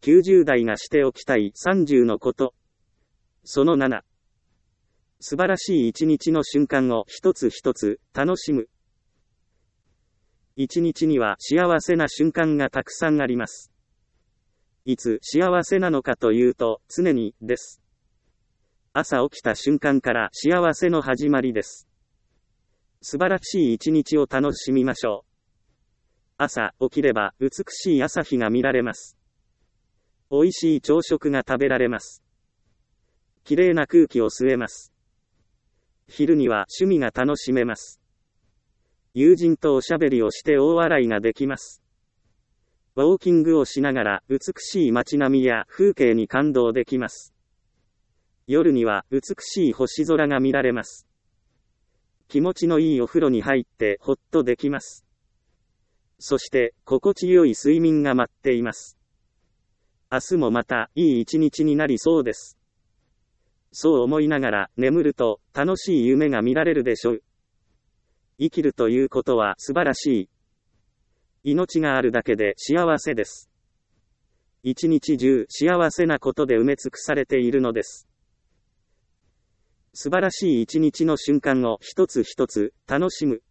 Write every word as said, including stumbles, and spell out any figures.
きゅうじゅう代がしておきたいさんじゅうのこと。そのなな。素晴らしい一日の瞬間を一つ一つ楽しむ。一日には幸せな瞬間がたくさんあります。いつ幸せなのかというと、常にです。朝起きた瞬間から幸せの始まりです。素晴らしい一日を楽しみましょう。朝起きれば美しい朝日が見られます。美味しい朝食が食べられます。きれいな空気を吸えます。昼には趣味が楽しめます。友人とおしゃべりをして大笑いができます。ウォーキングをしながら美しい街並みや風景に感動できます。夜には美しい星空が見られます。気持ちのいいお風呂に入ってほっとできます。そして心地よい睡眠が待っています。明日もまたいい一日になりそうです。そう思いながら眠ると楽しい夢が見られるでしょう。生きるということは素晴らしい。命があるだけで幸せです。一日中幸せなことで埋め尽くされているのです。素晴らしい一日の瞬間を一つ一つ楽しむ。